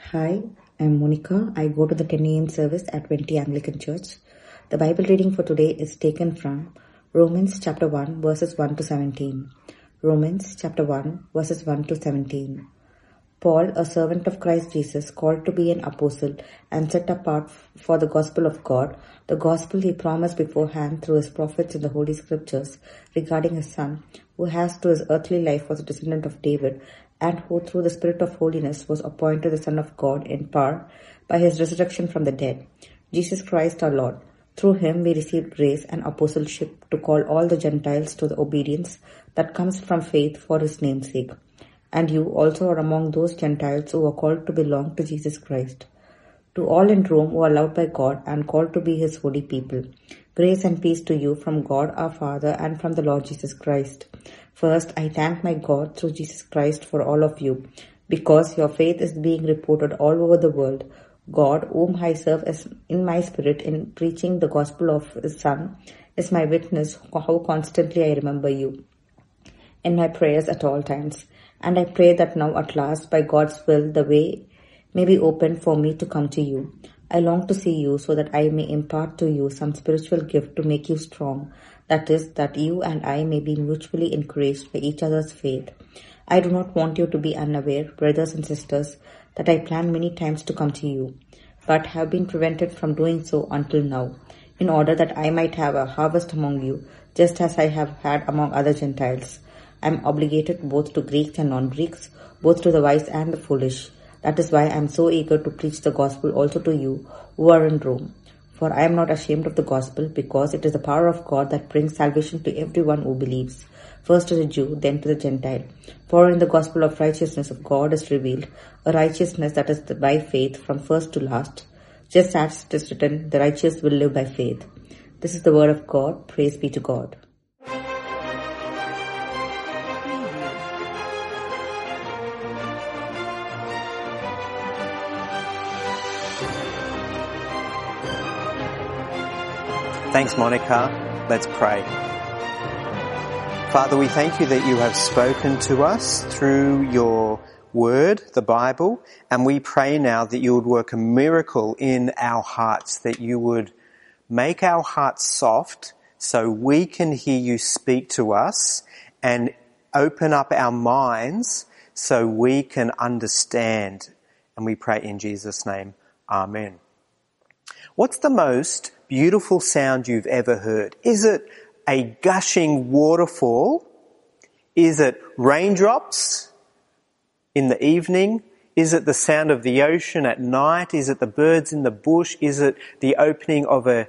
Hi, I'm Monica. I go to the 10 a.m. service at 20 Anglican Church. The Bible reading for today is taken from Romans chapter 1 verses 1 to 17. Romans chapter 1 verses 1 to 17. Paul, a servant of Christ Jesus, called to be an apostle and set apart for the gospel of God, the gospel he promised beforehand through his prophets in the Holy Scriptures regarding his Son, who as to his earthly life was a descendant of David, and who through the Spirit of holiness was appointed the Son of God in power by his resurrection from the dead, Jesus Christ our Lord. Through him we received grace and apostleship to call all the Gentiles to the obedience that comes from faith for his name's sake. And you also are among those Gentiles who are called to belong to Jesus Christ. To all in Rome who are loved by God and called to be his holy people, grace and peace to you from God our Father and from the Lord Jesus Christ. First, I thank my God through Jesus Christ for all of you, because your faith is being reported all over the world. God, whom I serve as in my spirit in preaching the gospel of his Son, is my witness how constantly I remember you in my prayers at all times. And I pray that now at last, by God's will, the way may be opened for me to come to you. I long to see you so that I may impart to you some spiritual gift to make you strong. That is, that you and I may be mutually encouraged by each other's faith. I do not want you to be unaware, brothers and sisters, that I planned many times to come to you, but have been prevented from doing so until now, in order that I might have a harvest among you, just as I have had among other Gentiles. I am obligated both to Greeks and non-Greeks, both to the wise and the foolish. That is why I am so eager to preach the gospel also to you who are in Rome. For I am not ashamed of the gospel, because it is the power of God that brings salvation to everyone who believes, first to the Jew, then to the Gentile. For in the gospel of righteousness of God is revealed, a righteousness that is by faith from first to last. Just as it is written, the righteous will live by faith. This is the word of God. Praise be to God. Thanks, Monica. Let's pray. Father, we thank you that you have spoken to us through your word, the Bible, and we pray now that you would work a miracle in our hearts, that you would make our hearts soft so we can hear you speak to us, and open up our minds so we can understand. And we pray in Jesus' name. Amen. What's the most beautiful sound you've ever heard? Is it a gushing waterfall? Is it raindrops in the evening? Is it the sound of the ocean at night? Is it the birds in the bush? Is it the opening of a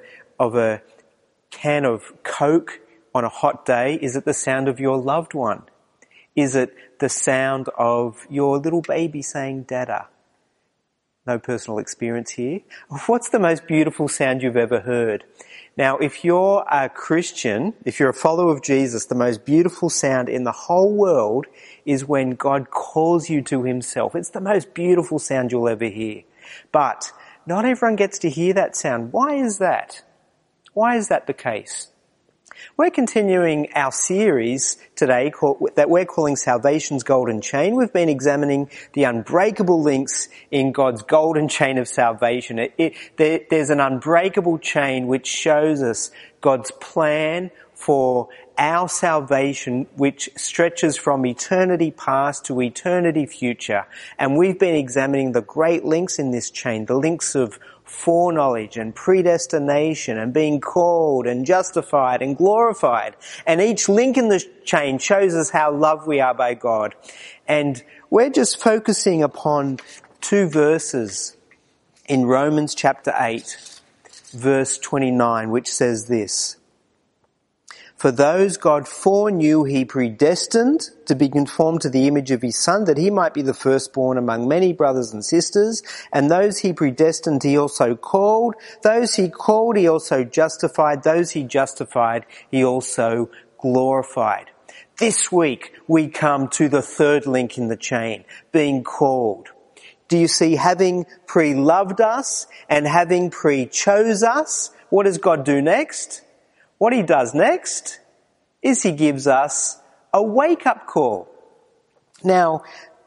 can of Coke on a hot day? Is it the sound of your loved one? Is it the sound of your little baby saying "Dada"? No personal experience here. What's the most beautiful sound you've ever heard? Now, if you're a Christian, if you're a follower of Jesus, the most beautiful sound in the whole world is when God calls you to himself. It's the most beautiful sound you'll ever hear. But not everyone gets to hear that sound. Why is that? Why is that the case? We're continuing our series today that we're calling Salvation's Golden Chain. We've been examining the unbreakable links in God's golden chain of salvation. There's an unbreakable chain which shows us God's plan for our salvation, which stretches from eternity past to eternity future. And we've been examining the great links in this chain, the links of foreknowledge and predestination and being called and justified and glorified. And each link in the chain shows us how loved we are by God. And we're just focusing upon two verses in Romans chapter 8, verse 29, which says this: For those God foreknew, he predestined to be conformed to the image of his Son, that he might be the firstborn among many brothers and sisters. And those he predestined, he also called. Those he called, he also justified. Those he justified, he also glorified. This week, we come to the third link in the chain, being called. Do you see, having pre-loved us and having pre-chose us, what does God do next? What he does next is he gives us a wake-up call. Now,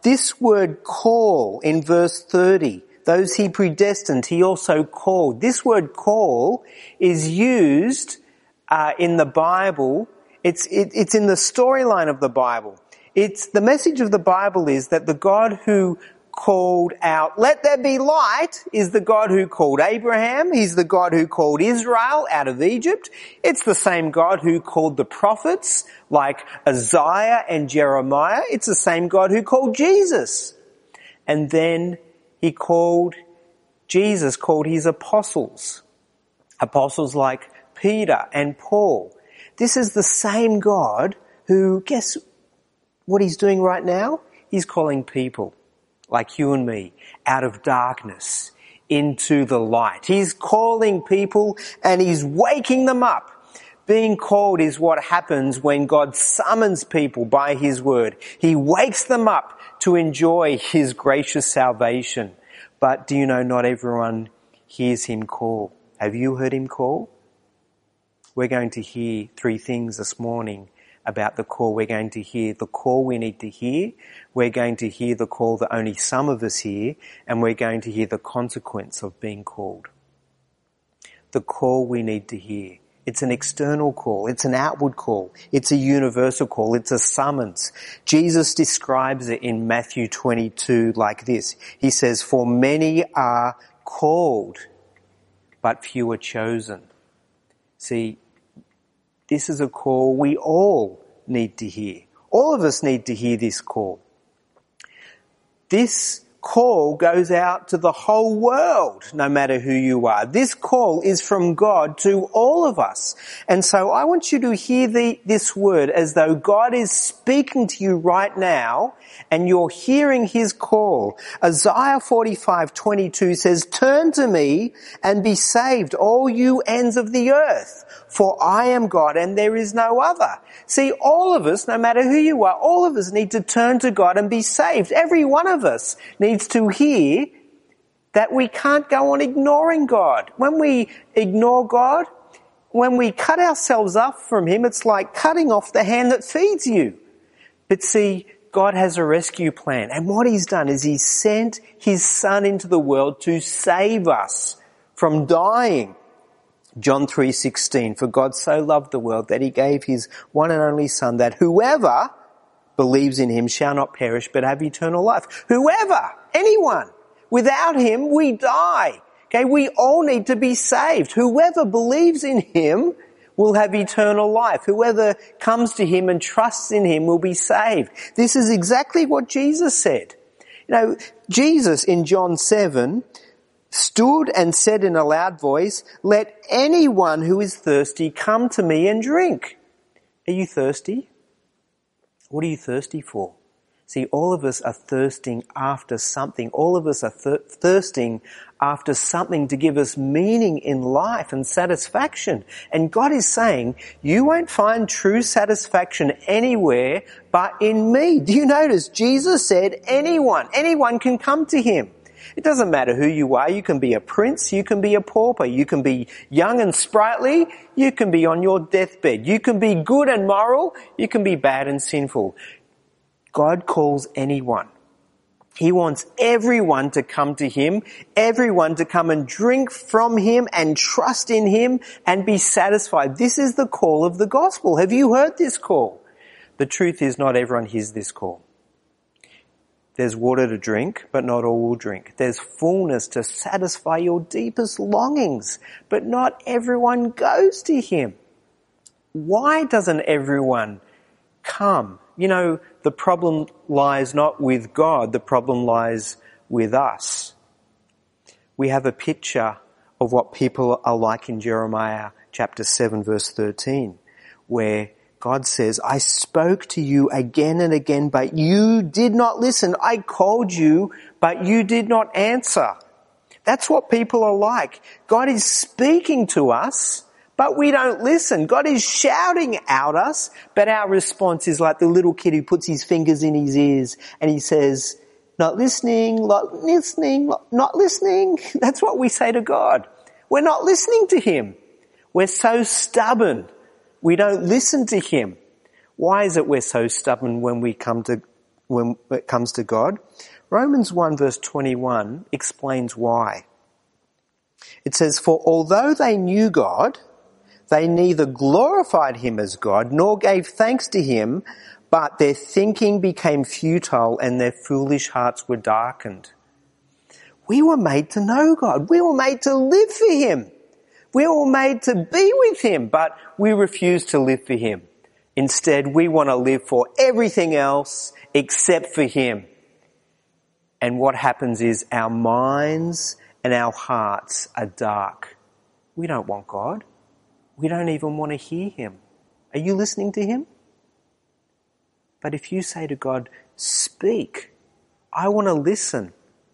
This word call in verse 30, those he predestined, he also called. This word call is used in the Bible. It's in the storyline of the Bible. It's the message of the Bible is that the God who called out, "Let there be light," is the God who called Abraham. He's the God who called Israel out of Egypt. It's the same God who called the prophets like Isaiah and Jeremiah. It's the same God who called Jesus. And then Jesus called his apostles. Apostles like Peter and Paul. This is the same God who, guess what he's doing right now? He's calling people like you and me out of darkness into the light. He's calling people and he's waking them up. Being called is what happens when God summons people by his word. He wakes them up to enjoy his gracious salvation. But do you know not everyone hears him call? Have you heard him call? We're going to hear 3 things this morning about the call. We're going to hear the call we need to hear. We're going to hear the call that only some of us hear. And we're going to hear the consequence of being called. The call we need to hear. It's an external call. It's an outward call. It's a universal call. It's a summons. Jesus describes it in Matthew 22 like this. He says, "For many are called, but few are chosen." See, this is a call we all need to hear. All of us need to hear this call. This call goes out to the whole world, no matter who you are. This call is from God to all of us. And so I want you to hear this word as though God is speaking to you right now and you're hearing his call. Isaiah 45:22 says, "Turn to me and be saved, all you ends of the earth, for I am God and there is no other." See, all of us, no matter who you are, all of us need to turn to God and be saved. Every one of us needs to hear that we can't go on ignoring God. When we ignore God, when we cut ourselves off from him, it's like cutting off the hand that feeds you. But see, God has a rescue plan. And what he's done is he sent his son into the world to save us from dying. John 3:16, "For God so loved the world that he gave his one and only son, that whoever believes in him shall not perish but have eternal life." Whoever, anyone. Without him, we die. Okay, we all need to be saved. Whoever believes in him will have eternal life. Whoever comes to him and trusts in him will be saved. This is exactly what Jesus said. You know, Jesus in John 7 stood and said in a loud voice, "Let anyone who is thirsty come to me and drink." Are you thirsty? What are you thirsty for? See, all of us are thirsting after something. All of us are thirsting after something to give us meaning in life and satisfaction. And God is saying, you won't find true satisfaction anywhere but in me. Do you notice? Jesus said anyone can come to him. It doesn't matter who you are. You can be a prince. You can be a pauper. You can be young and sprightly. You can be on your deathbed. You can be good and moral. You can be bad and sinful. God calls anyone. He wants everyone to come to him, everyone to come and drink from him and trust in him and be satisfied. This is the call of the gospel. Have you heard this call? The truth is not everyone hears this call. There's water to drink, but not all will drink. There's fullness to satisfy your deepest longings, but not everyone goes to him. Why doesn't everyone come? You know, the problem lies not with God, the problem lies with us. We have a picture of what people are like in Jeremiah chapter 7 verse 13, where God says, "I spoke to you again and again, but you did not listen. I called you, but you did not answer." That's what people are like. God is speaking to us, but we don't listen. God is shouting at us, but our response is like the little kid who puts his fingers in his ears and he says, "Not listening, not listening, not listening." That's what we say to God. We're not listening to him. We're so stubborn. We don't listen to him. Why is it we're so stubborn when we come to when it comes to God. Romans 1 verse 21 explains why. It says, "For although they knew God, they neither glorified him as God nor gave thanks to him, but their thinking became futile and their foolish hearts were darkened." We were made to know God. We were made to live for him. We were made to be with him, but we refuse to live for him. Instead, we want to live for everything else except for him. And what happens is our minds and our hearts are dark. We don't want God. We don't even want to hear him. Are you listening to him? But if you say to God, "Speak, I want to listen,"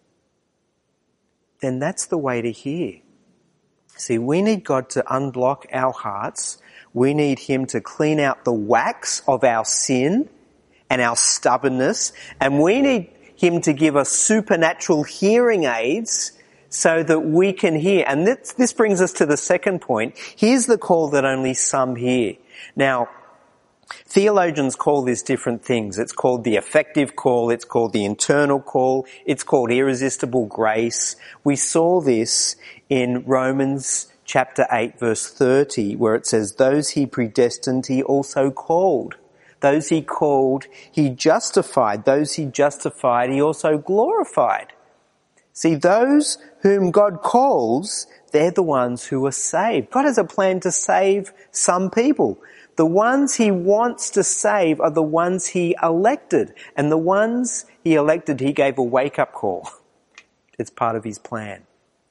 then that's the way to hear. See, we need God to unblock our hearts. We need him to clean out the wax of our sin and our stubbornness. And we need him to give us supernatural hearing aids so that we can hear. And this brings us to the second point. Here's the call that only some hear. Now, theologians call this different things. It's called the effective call. It's called the internal call. It's called irresistible grace. We saw this in Romans chapter 8 verse 30, where it says, "Those he predestined, he also called. Those he called, he justified. Those he justified, he also glorified." See, those whom God calls, they're the ones who are saved. God has a plan to save some people. The ones he wants to save are the ones he elected. And the ones he elected, he gave a wake-up call. It's part of his plan.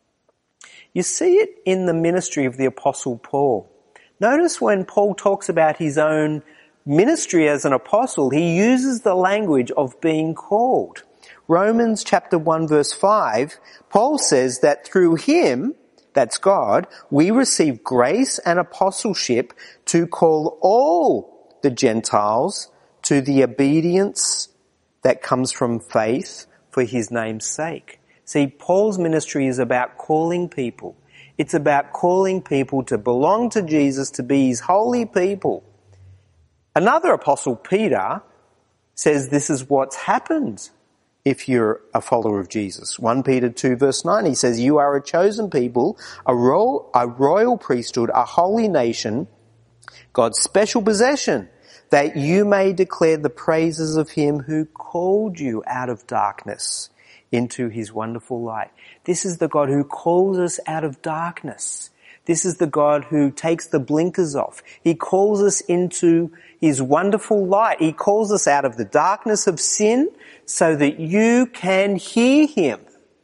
You see it in the ministry of the Apostle Paul. Notice when Paul talks about his own ministry as an apostle, he uses the language of being called. Romans chapter 1 verse 5, Paul says that through him, that's God, we receive grace and apostleship to call all the Gentiles to the obedience that comes from faith for his name's sake. See, Paul's ministry is about calling people. It's about calling people to belong to Jesus, to be his holy people. Another apostle, Peter, says this is what's happened if you're a follower of Jesus. 1 Peter 2 verse 9, he says, "You are a chosen people, a royal priesthood, a holy nation, God's special possession, that you may declare the praises of him who called you out of darkness into his wonderful light." This is the God who calls us out of darkness. This is the God who takes the blinkers off. He calls us into his wonderful light. He calls us out of the darkness of sin so that you can hear him.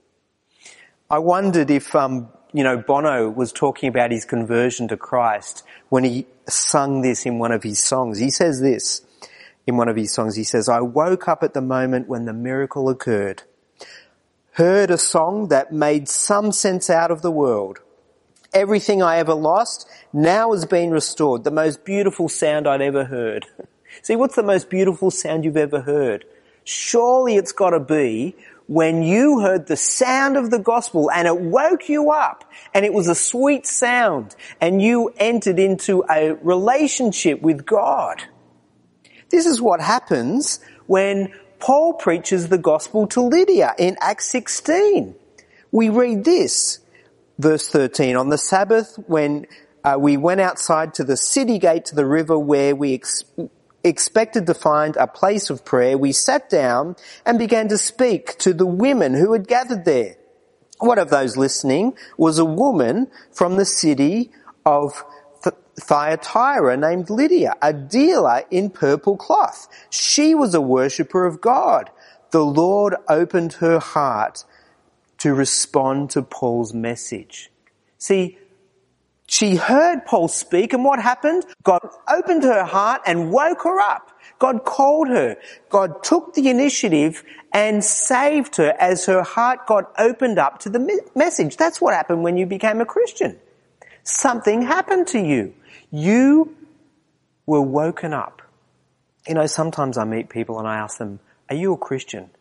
I wondered if, Bono was talking about his conversion to Christ when he sung this in one of his songs. He says this in one of his songs. He says, "I woke up at the moment when the miracle occurred. Heard a song that made some sense out of the world. Everything I ever lost now has been restored. The most beautiful sound I'd ever heard." See, what's the most beautiful sound you've ever heard? Surely it's got to be when you heard the sound of the gospel and it woke you up and it was a sweet sound and you entered into a relationship with God. This is what happens when Paul preaches the gospel to Lydia in Acts 16. We read this, verse 13, "On the Sabbath when we went outside to the city gate to the river where we expected to find a place of prayer, we sat down and began to speak to the women who had gathered there. One of those listening was a woman from the city of Thyatira named Lydia, a dealer in purple cloth. She was a worshipper of God. The Lord opened her heart to respond to Paul's message." See, she heard Paul speak, and what happened? God opened her heart and woke her up. God called her. God took the initiative and saved her as her heart got opened up to the message. That's what happened when you became a Christian. Something happened to you. You were woken up. Sometimes I meet people and I ask them, "Are you a Christian?"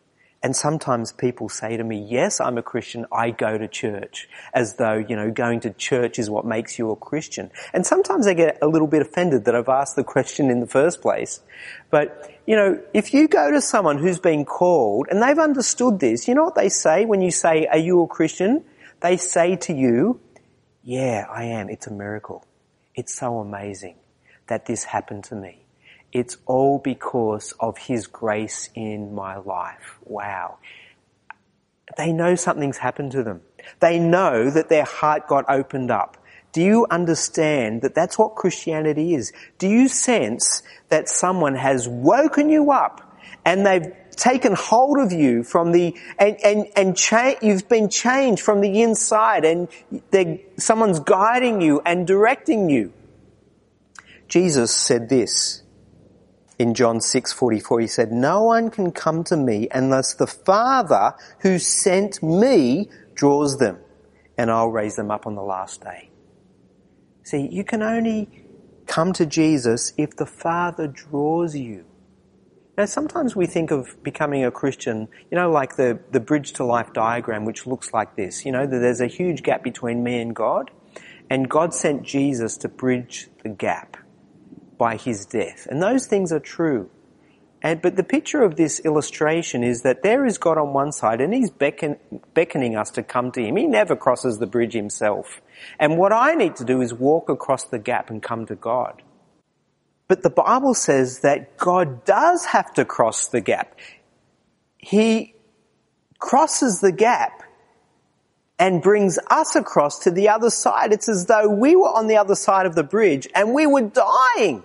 And sometimes people say to me, yes, I'm a Christian, I go to church, as though, going to church is what makes you a Christian. And sometimes I get a little bit offended that I've asked the question in the first place. But, if you go to someone who's been called and they've understood this, you know what they say when you say, are you a Christian? They say to you, yeah, I am. It's a miracle. It's so amazing that this happened to me. It's all because of His grace in my life. Wow. They know something's happened to them. They know that their heart got opened up. Do you understand that that's what Christianity is? Do you sense that someone has woken you up and they've taken hold of you from you've been changed from the inside, and someone's guiding you and directing you? Jesus said this in John 6:44. He said, no one can come to me unless the Father who sent me draws them, and I'll raise them up on the last day. See, you can only come to Jesus if the Father draws you. Now, sometimes we think of becoming a Christian, like the bridge to life diagram, which looks like this. That there's a huge gap between me and God sent Jesus to bridge the gap by His death. And those things are true. But the picture of this illustration is that there is God on one side, and He's beckoning us to come to Him. He never crosses the bridge Himself. And what I need to do is walk across the gap and come to God. But the Bible says that God does have to cross the gap. He crosses the gap and brings us across to the other side. It's as though we were on the other side of the bridge and we were dying.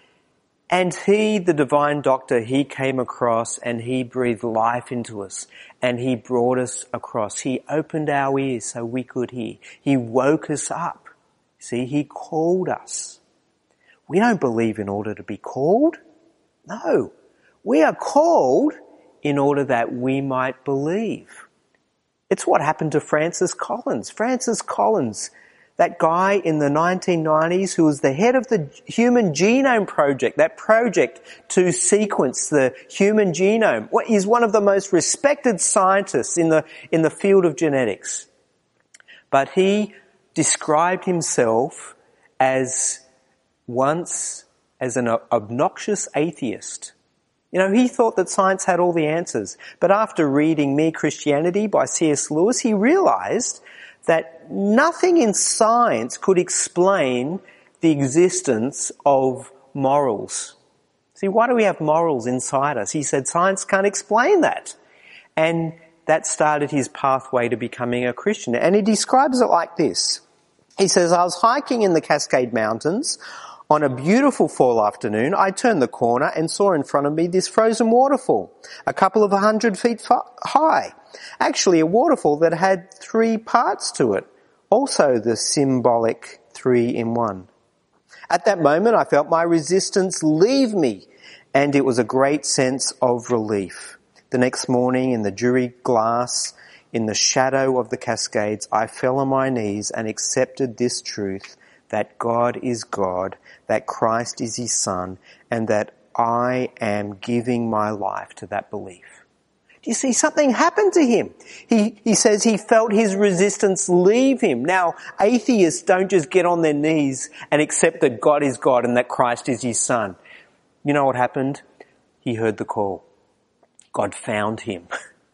And He, the divine doctor, He came across and He breathed life into us and He brought us across. He opened our ears so we could hear. He woke us up. See, He called us. We don't believe in order to be called. No. We are called in order that we might believe. It's what happened to Francis Collins. Francis Collins, that guy in the 1990s who was the head of the Human Genome Project, that project to sequence the human genome. He's one of the most respected scientists in the field of genetics. But he described himself as once as an obnoxious atheist. He thought that science had all the answers. But after reading Mere Christianity by C.S. Lewis, he realized that nothing in science could explain the existence of morals. See, why do we have morals inside us? He said science can't explain that. And that started his pathway to becoming a Christian. And he describes it like this. He says, I was hiking in the Cascade Mountains on a beautiful fall afternoon. I turned the corner and saw in front of me this frozen waterfall, a couple of 100 feet high. Actually, a waterfall that had 3 parts to it, also the symbolic 3 in 1. At that moment, I felt my resistance leave me, and it was a great sense of relief. The next morning, in the Jury glass, in the shadow of the Cascades, I fell on my knees and accepted this truth, that God is God, that Christ is His Son, and that I am giving my life to that belief. Do you see, something happened to him? He says he felt his resistance leave him. Now, atheists don't just get on their knees and accept that God is God and that Christ is His Son. You know what happened? He heard the call. God found him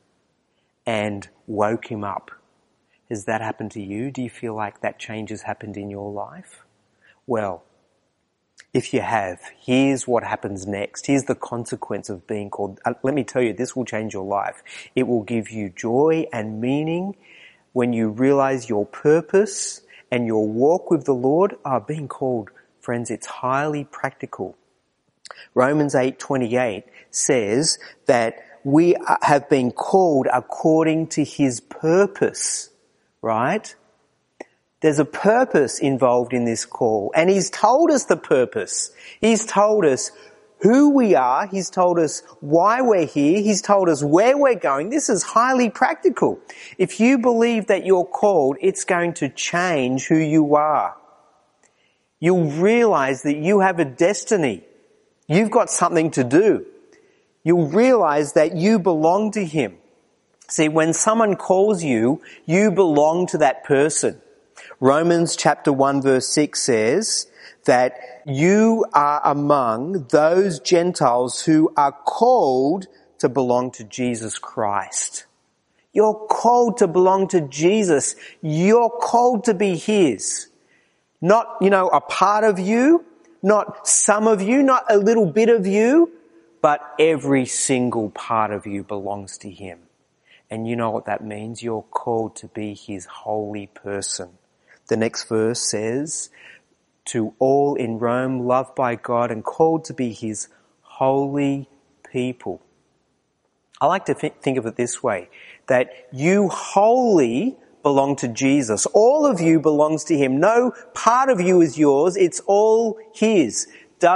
and woke him up. Has that happened to you? Do you feel like that change has happened in your life? Well, if you have, here's what happens next. Here's the consequence of being called. Let me tell you, this will change your life. It will give you joy and meaning when you realize your purpose and your walk with the Lord. Being called, friends, it's highly practical. Romans 8:28 says that we have been called according to His purpose, right? There's a purpose involved in this call, and He's told us the purpose. He's told us who we are. He's told us why we're here. He's told us where we're going. This is highly practical. If you believe that you're called, it's going to change who you are. You'll realize that you have a destiny. You've got something to do. You'll realize that you belong to Him. See, when someone calls you, you belong to that person. Romans chapter 1 verse 6 says that you are among those Gentiles who are called to belong to Jesus Christ. You're called to belong to Jesus. You're called to be His. Not, a part of you, not some of you, not a little bit of you, but every single part of you belongs to Him. And you know what that means? You're called to be His holy person. The next verse says, to all in Rome, loved by God and called to be His holy people. I like to think of it this way, that you wholly belong to Jesus. All of you belongs to Him. No part of you is yours. It's all His.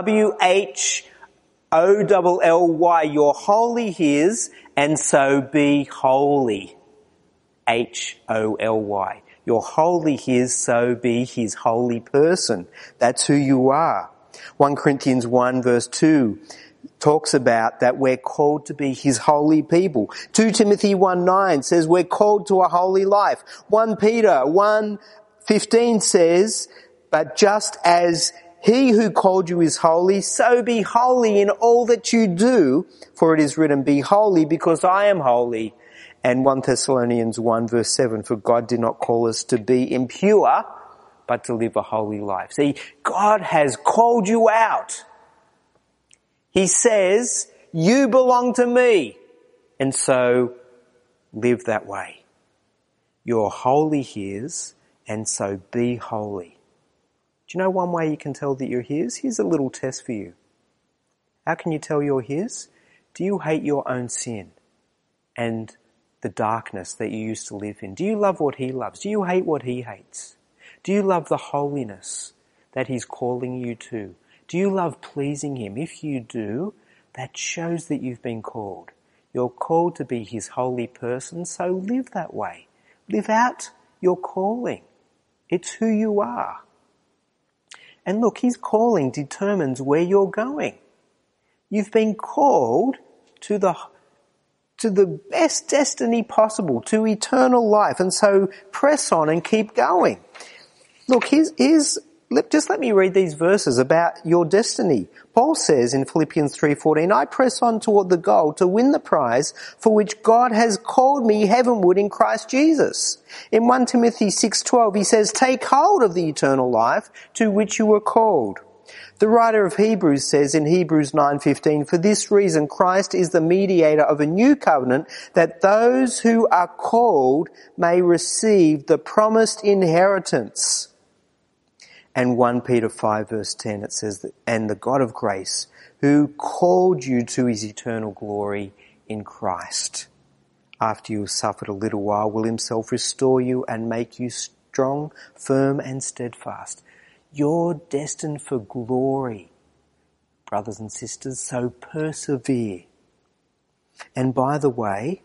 W-H-O-L-L-Y. You're wholly His, and so be holy. H-O-L-Y. You're wholly His, so be His holy person. That's who you are. 1 Corinthians 1 verse 2 talks about that we're called to be His holy people. 2 Timothy 1:9 says we're called to a holy life. 1 Peter 1:15 says, but just as He who called you is holy, so be holy in all that you do, for it is written, be holy because I am holy. And 1 Thessalonians 1 verse 7, for God did not call us to be impure, but to live a holy life. See, God has called you out. He says, you belong to me. And so live that way. You're wholly His, and so be holy. Do you know one way you can tell that you're His? Here's a little test for you. How can you tell you're His? Do you hate your own sin and the darkness that you used to live in? Do you love what He loves? Do you hate what He hates? Do you love the holiness that He's calling you to? Do you love pleasing Him? If you do, that shows that you've been called. You're called to be His holy person, so live that way. Live out your calling. It's who you are. And look, His calling determines where you're going. You've been called to the best destiny possible, to eternal life. And so press on and keep going. Look, just let me read these verses about your destiny. Paul says in Philippians 3:14, I press on toward the goal to win the prize for which God has called me heavenward in Christ Jesus. In 1 Timothy 6:12, he says, take hold of the eternal life to which you were called. The writer of Hebrews says in Hebrews 9:15, for this reason Christ is the mediator of a new covenant, that those who are called may receive the promised inheritance. And 1 Peter 5 verse 10, it says, that, and the God of grace, who called you to His eternal glory in Christ, after you have suffered a little while, will Himself restore you and make you strong, firm and steadfast. You're destined for glory, brothers and sisters, so persevere. And by the way,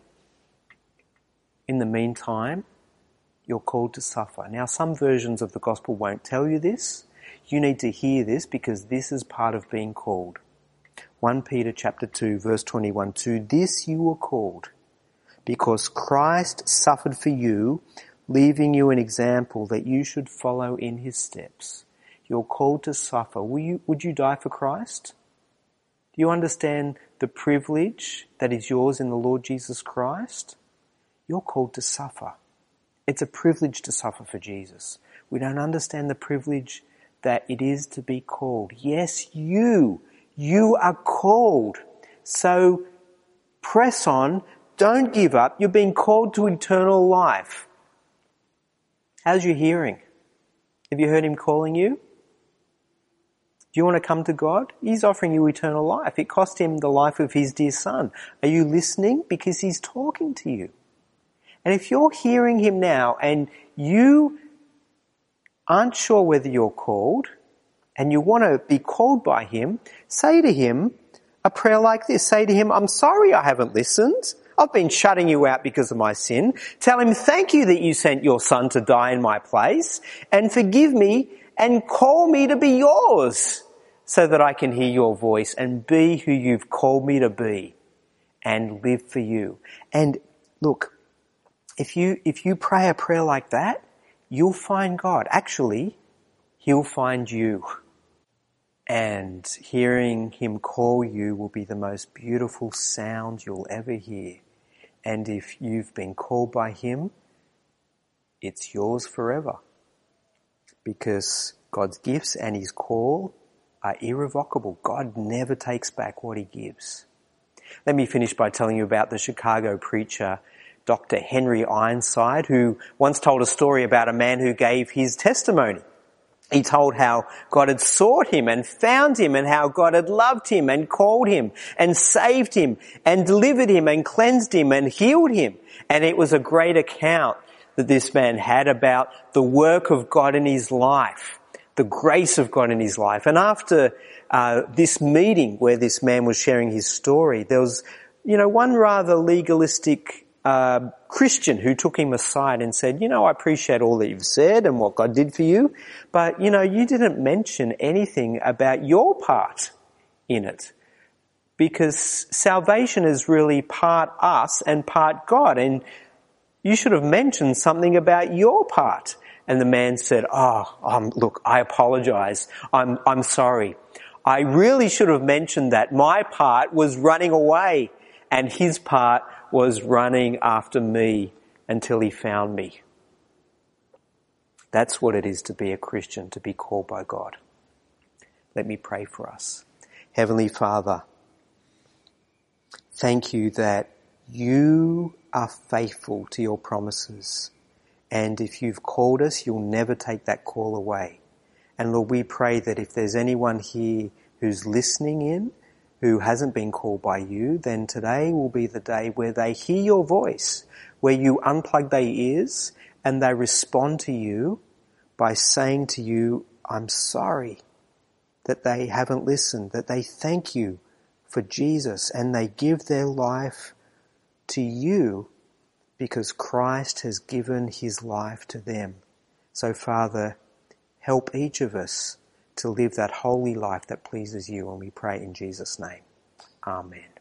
in the meantime, you're called to suffer. Now, some versions of the gospel won't tell you this. You need to hear this because this is part of being called. 1 Peter chapter 2 verse 21, to this you were called, because Christ suffered for you, leaving you an example that you should follow in His steps. You're called to suffer. Would you die for Christ? Do you understand the privilege that is yours in the Lord Jesus Christ? You're called to suffer. It's a privilege to suffer for Jesus. We don't understand the privilege that it is to be called. Yes, you are called. So press on. Don't give up. You're being called to eternal life. How's your hearing? Have you heard Him calling you? Do you want to come to God? He's offering you eternal life. It cost Him the life of His dear Son. Are you listening? Because He's talking to you. And if you're hearing Him now and you aren't sure whether you're called and you want to be called by Him, say to Him a prayer like this. Say to Him, I'm sorry I haven't listened. I've been shutting you out because of my sin. Tell Him, thank you that you sent your Son to die in my place, and forgive me and call me to be yours so that I can hear your voice and be who you've called me to be and live for you. And look, If you pray a prayer like that, you'll find God. Actually, He'll find you. And hearing Him call you will be the most beautiful sound you'll ever hear. And if you've been called by Him, it's yours forever. Because God's gifts and His call are irrevocable. God never takes back what He gives. Let me finish by telling you about the Chicago preacher, Dr. Henry Ironside, who once told a story about a man who gave his testimony. He told how God had sought him and found him, and how God had loved him and called him and saved him and delivered him and cleansed him and healed him. And it was a great account that this man had about the work of God in his life, the grace of God in his life. And after this meeting where this man was sharing his story, there was, one rather legalistic Christian who took him aside and said, I appreciate all that you've said and what God did for you, but, you didn't mention anything about your part in it. Because salvation is really part us and part God, and you should have mentioned something about your part. And the man said, look, I apologize. I'm sorry. I really should have mentioned that my part was running away and his part was running after me until he found me. That's what it is to be a Christian, to be called by God. Let me pray for us. Heavenly Father, thank you that you are faithful to your promises. And if you've called us, you'll never take that call away. And Lord, we pray that if there's anyone here who's listening in, who hasn't been called by you, then today will be the day where they hear your voice, where you unplug their ears and they respond to you by saying to you, I'm sorry that they haven't listened, that they thank you for Jesus and they give their life to you because Christ has given his life to them. So Father, help each of us to live that holy life that pleases you, and we pray in Jesus' name. Amen.